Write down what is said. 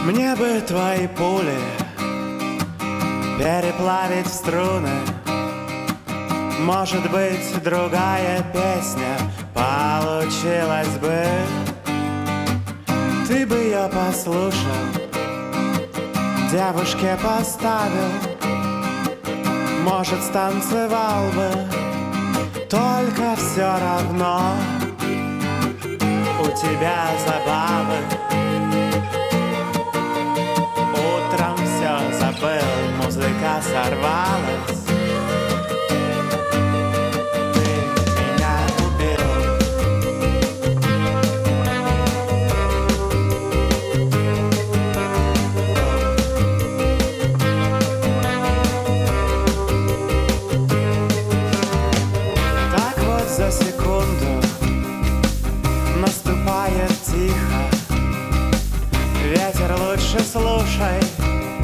Мне бы твои пули переплавить в струны. Может быть, другая песня получилась бы. Ты бы ее послушал, девушке поставил. Может, станцевал бы, только все равно у тебя забавы. Утром все забыл, музыка сорвалась. Ты меня убил. Так вот за секунду наступает тихо. Ветер, лучше слушай,